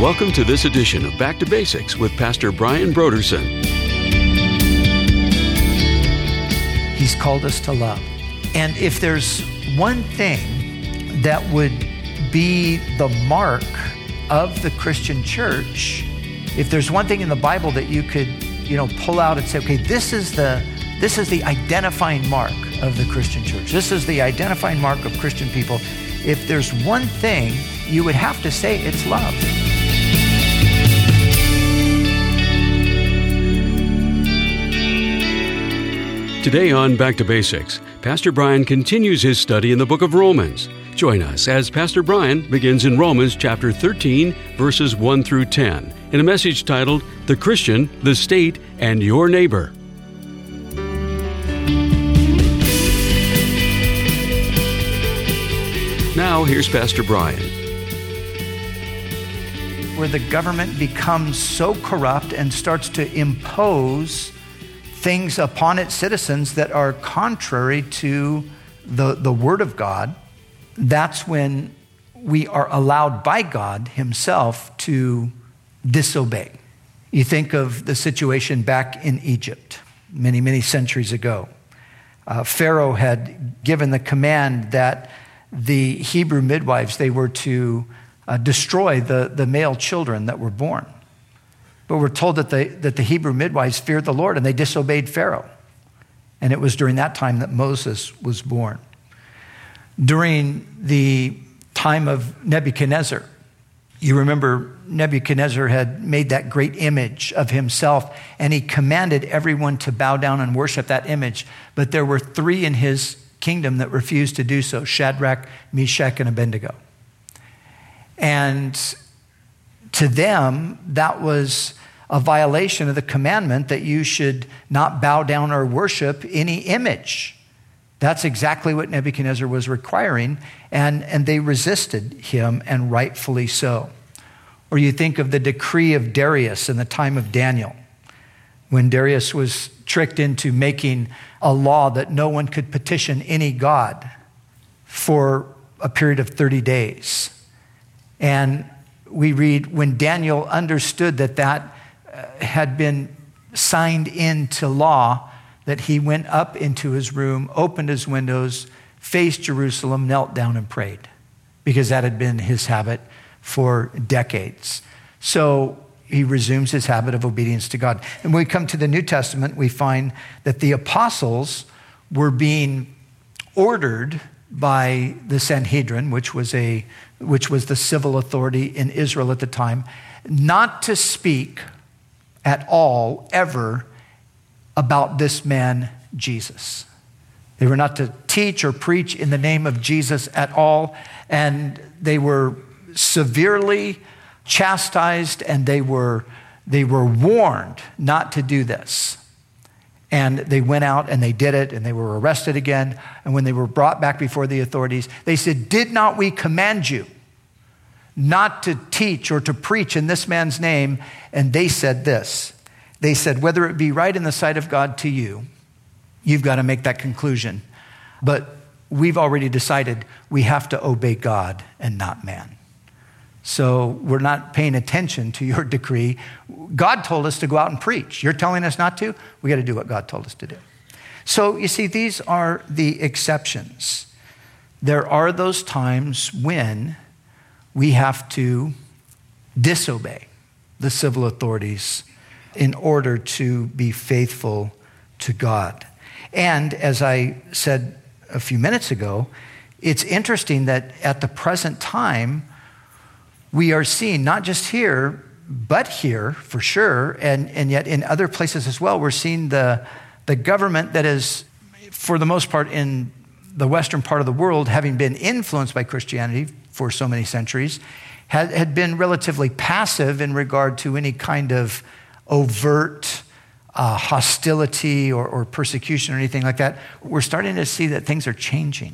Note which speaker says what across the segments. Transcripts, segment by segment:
Speaker 1: Welcome to this edition of Back to Basics with Pastor Brian Broderson.
Speaker 2: He's called us to love. And if there's one thing that would be the mark of the Christian church, if there's one thing in the Bible that you could, pull out and say, okay, this is the identifying mark of the Christian church. This is the identifying mark of Christian people. If there's one thing, you would have to say it's love.
Speaker 1: Today on Back to Basics, Pastor Brian continues his study in the book of Romans. Join us as Pastor Brian begins in Romans chapter 13, verses 1 through 10, in a message titled, The Christian, the State, and Your Neighbor. Now, here's Pastor Brian.
Speaker 2: Where the government becomes so corrupt and starts to impose things upon its citizens that are contrary to the Word of God, that's when we are allowed by God Himself to disobey. You think of the situation back in Egypt many, many centuries ago. Pharaoh had given the command that the Hebrew midwives, they were to destroy the male children that were born. But we're told that the Hebrew midwives feared the Lord and they disobeyed Pharaoh. And it was during that time that Moses was born. During the time of Nebuchadnezzar, you remember Nebuchadnezzar had made that great image of himself and he commanded everyone to bow down and worship that image. But there were 3 in his kingdom that refused to do so: Shadrach, Meshach, and Abednego. And to them, that was a violation of the commandment that you should not bow down or worship any image. That's exactly what Nebuchadnezzar was requiring, and they resisted him, and rightfully so. Or you think of the decree of Darius in the time of Daniel, when Darius was tricked into making a law that no one could petition any god for a period of 30 days. And we read, when Daniel understood that had been signed into law, that he went up into his room, opened his windows, faced Jerusalem, knelt down and prayed, because that had been his habit for decades. So he resumes his habit of obedience to God. And when we come to the New Testament, we find that the apostles were being ordered by the Sanhedrin, which was the civil authority in Israel at the time, not to speak at all, ever, about this man, Jesus. They were not to teach or preach in the name of Jesus at all, and they were severely chastised, and they were warned not to do this. And they went out and they did it, and they were arrested again. And when they were brought back before the authorities, they said, "Did not we command you not to teach or to preach in this man's name?" And they said this. They said, "Whether it be right in the sight of God to you, you've got to make that conclusion. But we've already decided we have to obey God and not man. So we're not paying attention to your decree. God told us to go out and preach. You're telling us not to? We got to do what God told us to do." So you see, these are the exceptions. There are those times when we have to disobey the civil authorities in order to be faithful to God. And as I said a few minutes ago, it's interesting that at the present time, we are seeing, not just here, but here for sure, and yet in other places as well, we're seeing the government that is, for the most part in the western part of the world, having been influenced by Christianity for so many centuries, had been relatively passive in regard to any kind of overt hostility or persecution or anything like that. We're starting to see that things are changing.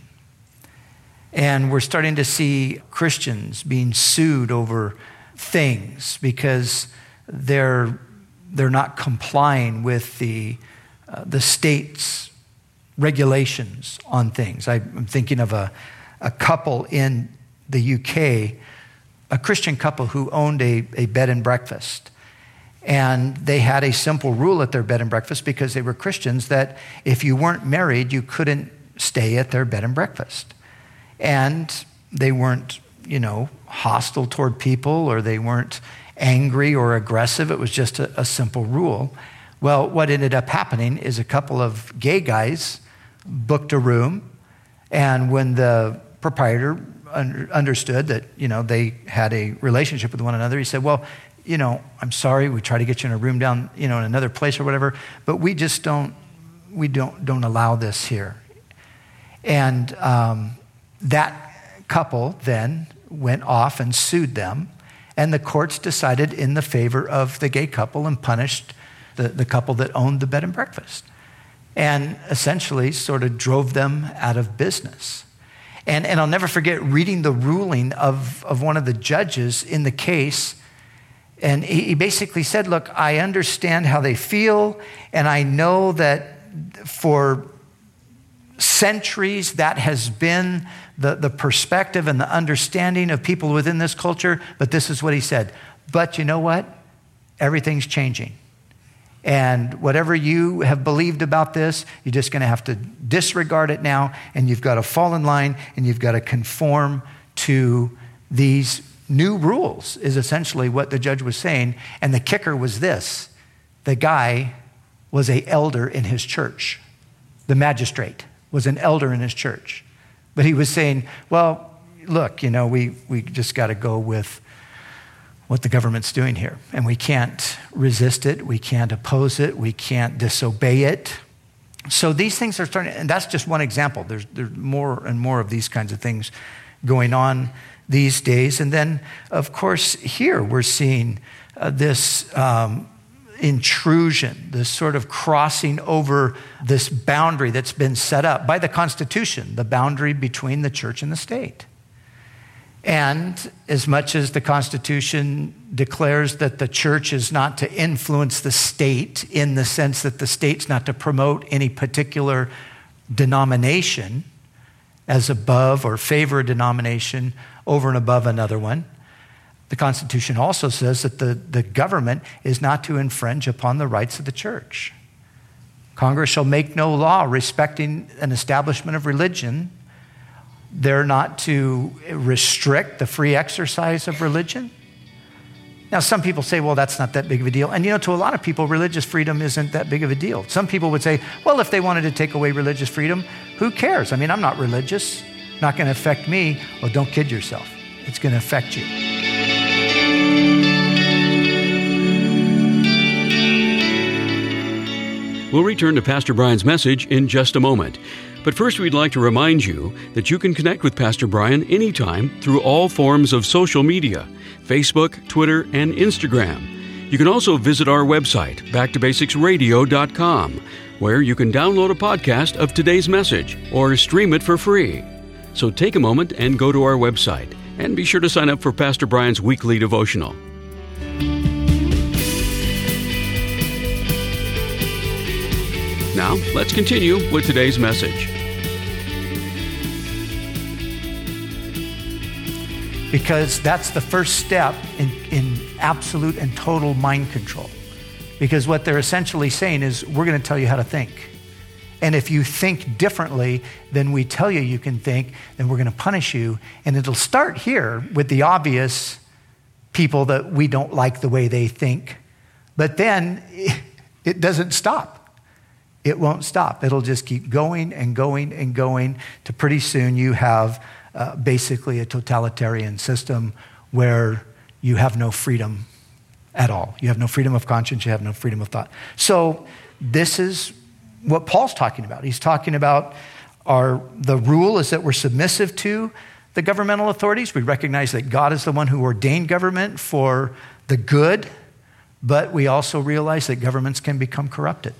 Speaker 2: And we're starting to see Christians being sued over things because they're not complying with the state's regulations on things. I'm thinking of a couple in the UK a Christian couple who owned a bed and breakfast. And they had a simple rule at their bed and breakfast because they were Christians that if you weren't married, you couldn't stay at their bed and breakfast. And they weren't, hostile toward people, or they weren't angry or aggressive. It was just a simple rule. Well, what ended up happening is a couple of gay guys booked a room, and when the proprietor understood that, they had a relationship with one another, he said, well, I'm sorry, we try to get you in a room down, in another place or whatever, but we just don't allow this here. And that couple then went off and sued them, and the courts decided in the favor of the gay couple and punished the couple that owned the bed and breakfast, and essentially sort of drove them out of business. And I'll never forget reading the ruling of one of the judges in the case. And he basically said, look, I understand how they feel, and I know that for centuries that has been the perspective and the understanding of people within this culture, but this is what he said. But you know what? Everything's changing. And whatever you have believed about this, you're just going to have to disregard it now, and you've got to fall in line, and you've got to conform to these new rules, is essentially what the judge was saying. And the kicker was this: the guy was an elder in his church. The magistrate was an elder in his church. But he was saying, well, look, we just got to go with what the government's doing here. And we can't resist it. We can't oppose it. We can't disobey it. So these things are starting, and that's just one example. There's more and more of these kinds of things going on these days. And then, of course, here we're seeing this intrusion, this sort of crossing over this boundary that's been set up by the Constitution, the boundary between the church and the state. And as much as the Constitution declares that the church is not to influence the state in the sense that the state's not to promote any particular denomination as above or favor a denomination over and above another one, the Constitution also says that the government is not to infringe upon the rights of the church. Congress shall make no law respecting an establishment of religion. They're not to restrict the free exercise of religion. Now, some people say, well, that's not that big of a deal. And to a lot of people, religious freedom isn't that big of a deal. Some people would say, well, if they wanted to take away religious freedom, who cares? I'm not religious. Not going to affect me. Well, don't kid yourself. It's going to affect you.
Speaker 1: We'll return to Pastor Brian's message in just a moment. But first, we'd like to remind you that you can connect with Pastor Brian anytime through all forms of social media: Facebook, Twitter, and Instagram. You can also visit our website, backtobasicsradio.com, where you can download a podcast of today's message or stream it for free. So take a moment and go to our website, and be sure to sign up for Pastor Brian's weekly devotional. Now, let's continue with today's message.
Speaker 2: Because that's the first step in absolute and total mind control. Because what they're essentially saying is, we're going to tell you how to think. And if you think differently than we tell you you can think, then we're going to punish you. And it'll start here with the obvious people that we don't like the way they think. But then it doesn't stop. It won't stop. It'll just keep going and going and going to pretty soon you have basically a totalitarian system where you have no freedom at all. You have no freedom of conscience. You have no freedom of thought. So this is what Paul's talking about. He's talking about the rule is that we're submissive to the governmental authorities. We recognize that God is the one who ordained government for the good, but we also realize that governments can become corrupted.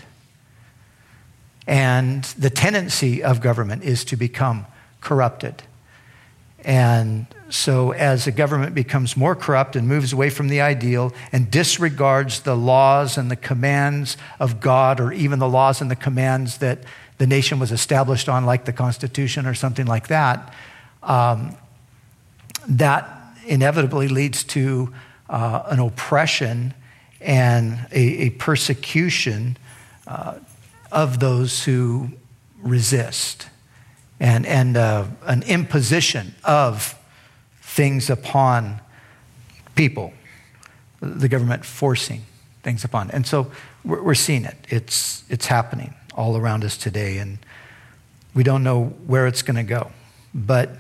Speaker 2: And the tendency of government is to become corrupted. And so as the government becomes more corrupt and moves away from the ideal and disregards the laws and the commands of God, or even the laws and the commands that the nation was established on, like the Constitution or something like that, that inevitably leads to an oppression and a persecution of those who resist, and an imposition of things upon people, the government forcing things upon. And so we're seeing it. It's happening all around us today, and we don't know where it's going to go. But,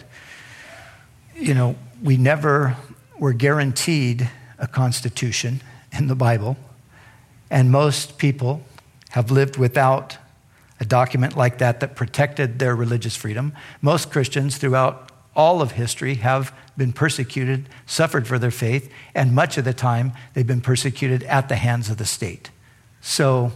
Speaker 2: we never were guaranteed a constitution in the Bible, and most people have lived without a document like that protected their religious freedom. Most Christians throughout all of history have been persecuted, suffered for their faith, and much of the time they've been persecuted at the hands of the state. So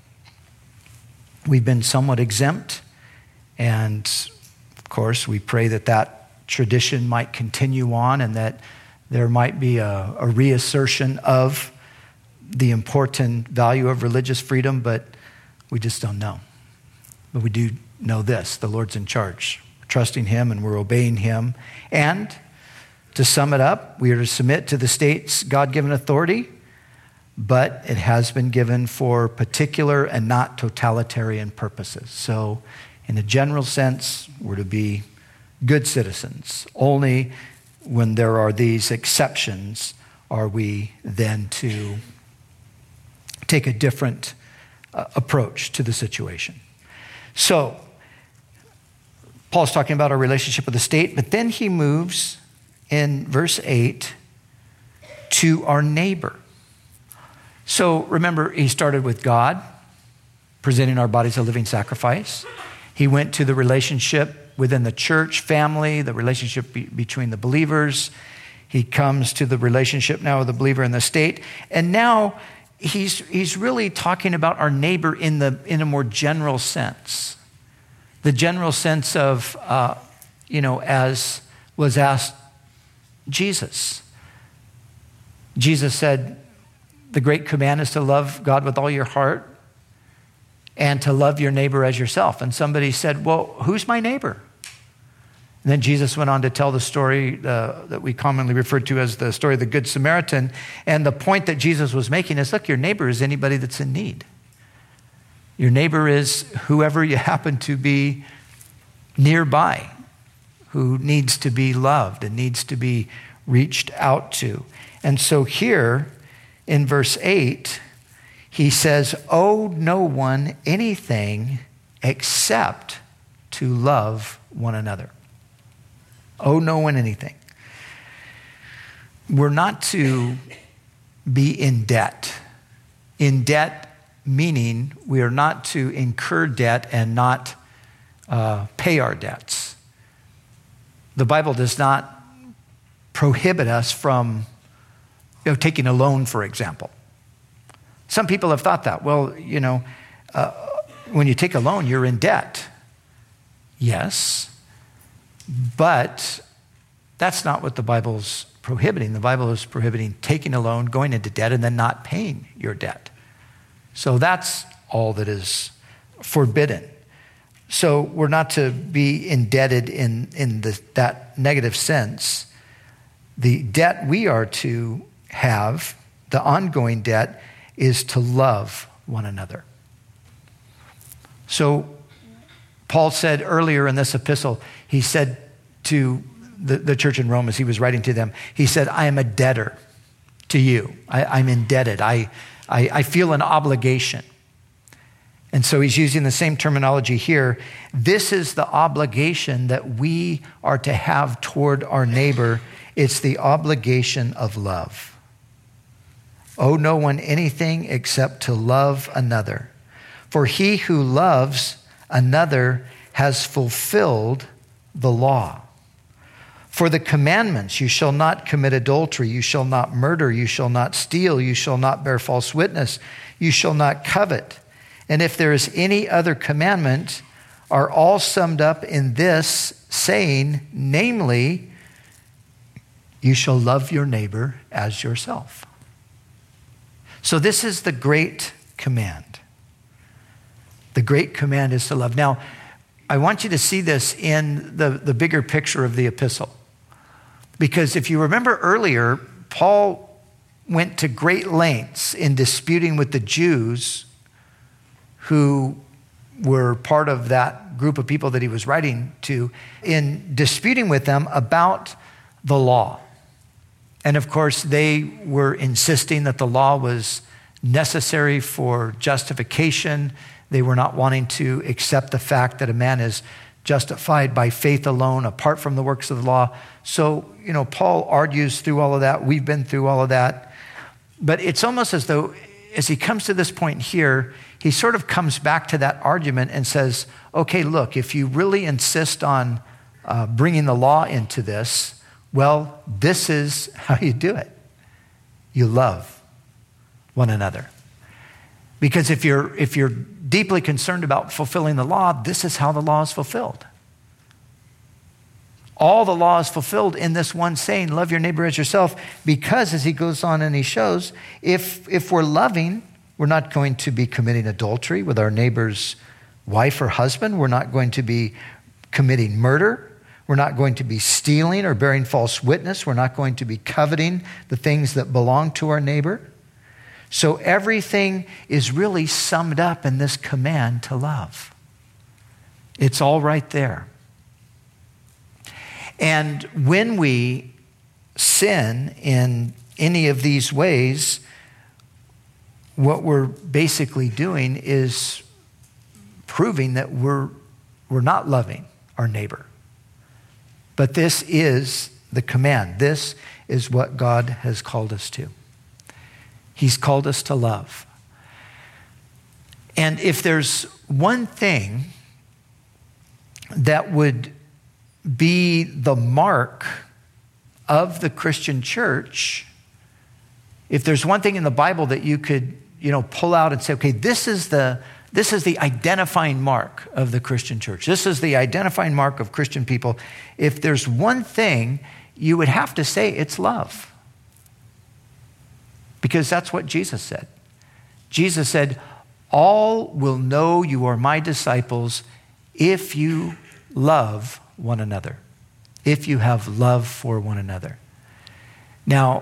Speaker 2: we've been somewhat exempt, and of course we pray that tradition might continue on and that there might be a reassertion of the important value of religious freedom, but we just don't know. But we do know this: the Lord's in charge. We're trusting him and we're obeying him. And to sum it up, we are to submit to the state's God-given authority, but it has been given for particular and not totalitarian purposes. So in a general sense, we're to be good citizens. Only when there are these exceptions are we then to take a different approach to the situation. So Paul's talking about our relationship with the state, but then he moves in verse 8 to our neighbor. So remember, he started with God, presenting our bodies a living sacrifice. He went to the relationship within the church family, the relationship between the believers. He comes to the relationship now with the believer and the state. And now he's really talking about our neighbor in a more general sense. The general sense of, as was asked Jesus. Jesus said, the great command is to love God with all your heart and to love your neighbor as yourself. And somebody said, well, who's my neighbor? And then Jesus went on to tell the story that we commonly refer to as the story of the Good Samaritan. And the point that Jesus was making is, look, your neighbor is anybody that's in need. Your neighbor is whoever you happen to be nearby, who needs to be loved and needs to be reached out to. And so here in verse 8, he says, owe no one anything except to love one another. Owe no one anything. We're not to be in debt. In debt meaning we are not to incur debt and not pay our debts. The Bible does not prohibit us from taking a loan, for example. Some people have thought that, when you take a loan, you're in debt. Yes, but that's not what the Bible's prohibiting. The Bible is prohibiting taking a loan, going into debt, and then not paying your debt. So that's all that is forbidden. So we're not to be indebted in that negative sense. The debt we are to have, the ongoing debt, is to love one another. So Paul said earlier in this epistle, he said to the church in Rome as he was writing to them, he said, I am a debtor to you. I'm indebted. I feel an obligation. And so he's using the same terminology here. This is the obligation that we are to have toward our neighbor. It's the obligation of love. Owe no one anything except to love another. For he who loves another has fulfilled the law. For the commandments, you shall not commit adultery, you shall not murder, you shall not steal, you shall not bear false witness, you shall not covet. And if there is any other commandment, are all summed up in this saying, namely, you shall love your neighbor as yourself. So this is the great command. The great command is to love. Now, I want you to see this in the bigger picture of the epistle. Because if you remember earlier, Paul went to great lengths in disputing with the Jews who were part of that group of people that he was writing to, in disputing with them about the law. And of course, they were insisting that the law was necessary for justification. They were not wanting to accept the fact that a man is justified by faith alone, apart from the works of the law. So, Paul argues through all of that. We've been through all of that. But it's almost as though, as he comes to this point here, he sort of comes back to that argument and says, okay, look, if you really insist on bringing the law into this, well, this is how you do it. You love one another. Because if you're deeply concerned about fulfilling the law, this is how the law is fulfilled. All the law is fulfilled in this one saying, love your neighbor as yourself, because as he goes on and he shows, if we're loving, we're not going to be committing adultery with our neighbor's wife or husband. We're not going to be committing murder. We're not going to be stealing or bearing false witness. We're not going to be coveting the things that belong to our neighbor. So everything is really summed up in this command to love. It's all right there. And when we sin in any of these ways, what we're basically doing is proving that we're not loving our neighbor. But this is the command. This is what God has called us to. He's called us to love. And if there's one thing that would be the mark of the Christian church, if there's one thing in the Bible that you could, pull out and say, okay, this is the identifying mark of the Christian church. This is the identifying mark of Christian people. If there's one thing, you would have to say it's love. Because that's what Jesus said. Jesus said, all will know you are my disciples if you love one another, if you have love for one another. Now,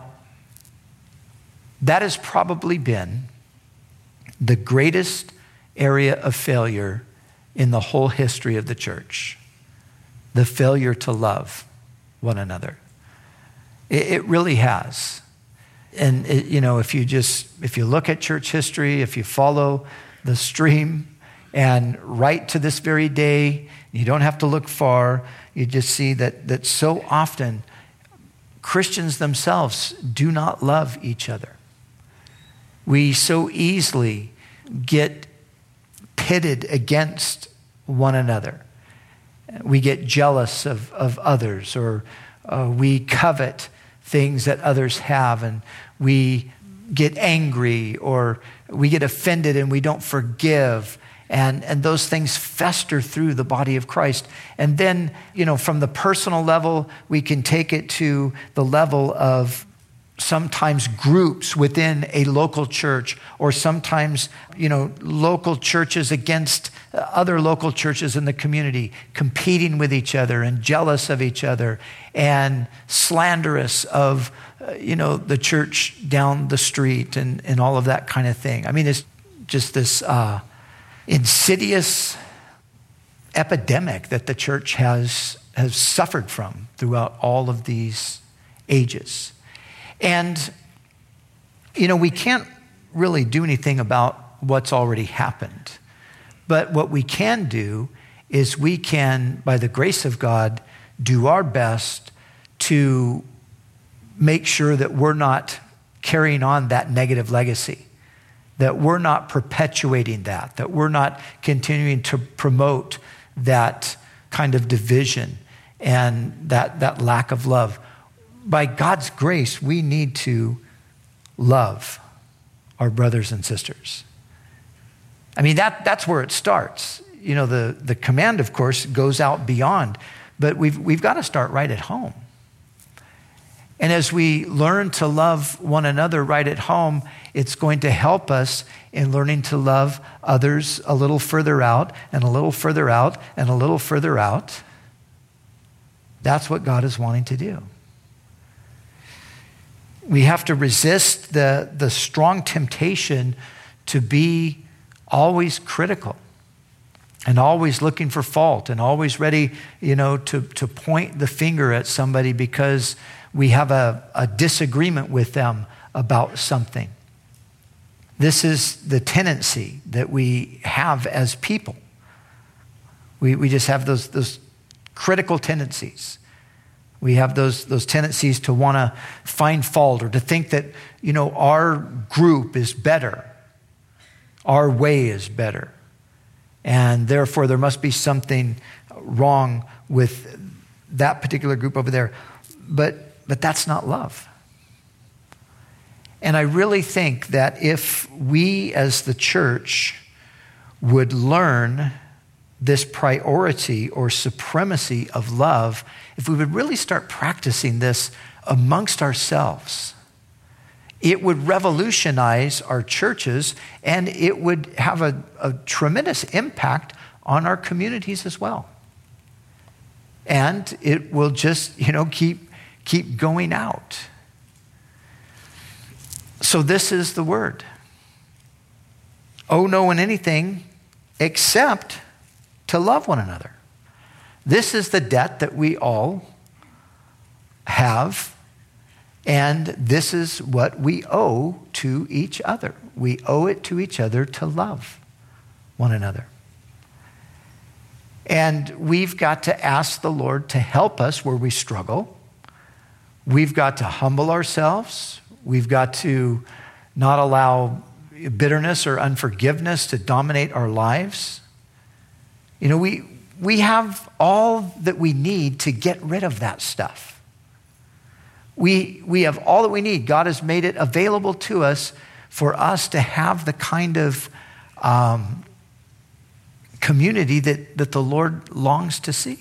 Speaker 2: that has probably been the greatest area of failure in the whole history of the church, the failure to love one another. It really has. And if you look at church history, if you follow the stream, and right to this very day, you don't have to look far, you just see that so often Christians themselves do not love each other. We so easily get pitted against one another. We get jealous of others, or we covet things that others have, and we get angry, or we get offended and we don't forgive. And those things fester through the body of Christ. And then, from the personal level, we can take it to the level of sometimes groups within a local church, or sometimes, local churches against other local churches in the community, competing with each other and jealous of each other and slanderous of, the church down the street and all of that kind of thing. I mean, it's just this insidious epidemic that the church has suffered from throughout all of these ages. And, we can't really do anything about what's already happened. But what we can do is we can, by the grace of God, do our best to make sure that we're not carrying on that negative legacy, that we're not perpetuating that we're not continuing to promote that kind of division and that lack of love. By God's grace, we need to love our brothers and sisters. I mean, that's where it starts. The command, of course, goes out beyond, but we've got to start right at home. And as we learn to love one another right at home, it's going to help us in learning to love others a little further out and a little further out and a little further out. That's what God is wanting to do. We have to resist the strong temptation to be always critical and always looking for fault and always ready, to point the finger at somebody because we have a disagreement with them about something. This is the tendency that we have as people. We just have those critical tendencies. We have those tendencies to want to find fault or to think that, our group is better. Our way is better. And therefore, there must be something wrong with that particular group over there. But that's not love. And I really think that if we as the church would learn this priority or supremacy of love, if we would really start practicing this amongst ourselves, it would revolutionize our churches and it would have a tremendous impact on our communities as well. And it will just, keep going out. So this is the word. Owe no one anything except to love one another. This is the debt that we all have, and this is what we owe to each other. We owe it to each other to love one another. And we've got to ask the Lord to help us where we struggle. We've got to humble ourselves. We've got to not allow bitterness or unforgiveness to dominate our lives. We have all that we need to get rid of that stuff. We have all that we need. God has made it available to us for us to have the kind of community that the Lord longs to see.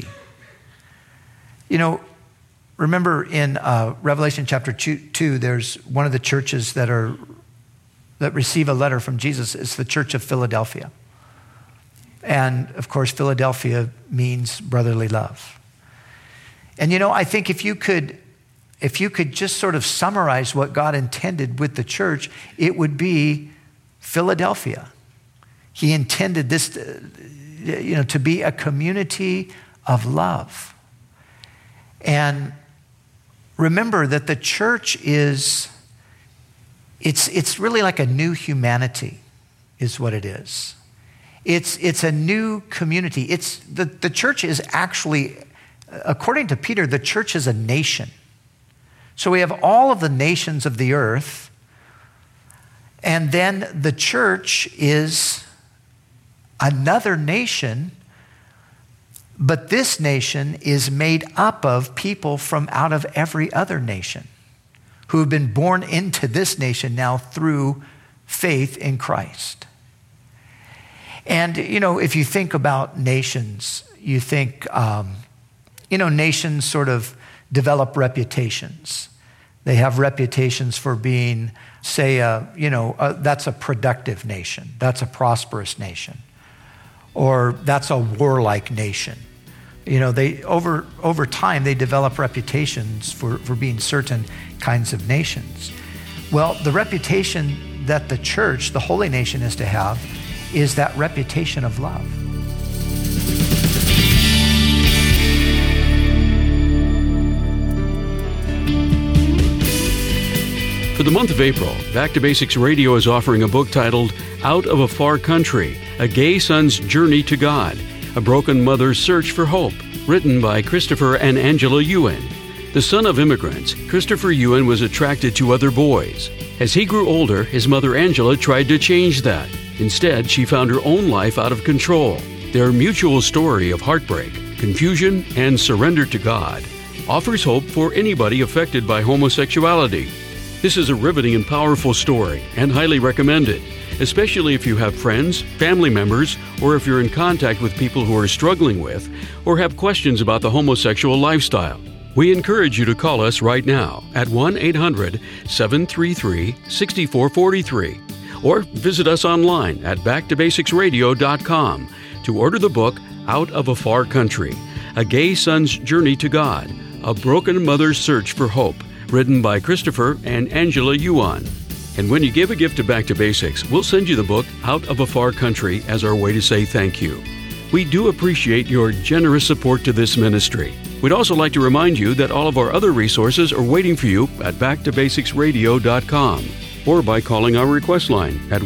Speaker 2: Remember in Revelation chapter 2, there's one of the churches that receive a letter from Jesus. It's the church of Philadelphia. And of course, Philadelphia means brotherly love. And I think if you could just sort of summarize what God intended with the church, it would be Philadelphia. He intended this, to be a community of love. And remember that the church it's really like a new humanity, is what it is. It's a new community. The church is actually, according to Peter, the church is a nation. So we have all of the nations of the earth, and then the church is another nation, but this nation is made up of people from out of every other nation who have been born into this nation now through faith in Christ. And, if you think about nations, you think, nations sort of develop reputations. They have reputations for being, say, that's a productive nation. That's a prosperous nation. Or that's a warlike nation. They over time, they develop reputations for being certain kinds of nations. Well, the reputation that the church, the holy nation, is to have is that reputation of love.
Speaker 1: For the month of April, Back to Basics Radio is offering a book titled Out of a Far Country, A Gay Son's Journey to God, A Broken Mother's Search for Hope, written by Christopher and Angela Ewan. The son of immigrants, Christopher Ewan was attracted to other boys. As he grew older, his mother Angela tried to change that. Instead, she found her own life out of control. Their mutual story of heartbreak, confusion, and surrender to God offers hope for anybody affected by homosexuality. This is a riveting and powerful story and highly recommended, especially if you have friends, family members, or if you're in contact with people who are struggling with or have questions about the homosexual lifestyle. We encourage you to call us right now at 1-800-733-6443 or visit us online at backtobasicsradio.com to order the book Out of a Far Country, A Gay Son's Journey to God, A Broken Mother's Search for Hope, written by Christopher and Angela Yuan. And when you give a gift to Back to Basics, we'll send you the book Out of a Far Country as our way to say thank you. We do appreciate your generous support to this ministry. We'd also like to remind you that all of our other resources are waiting for you at backtobasicsradio.com or by calling our request line at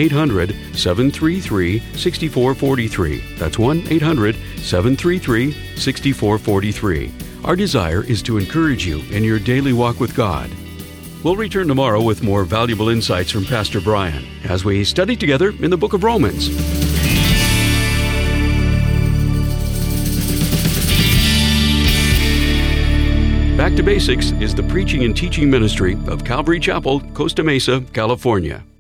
Speaker 1: 1-800-733-6443. That's 1-800-733-6443. Our desire is to encourage you in your daily walk with God. We'll return tomorrow with more valuable insights from Pastor Brian as we study together in the book of Romans. Back to Basics is the preaching and teaching ministry of Calvary Chapel, Costa Mesa, California.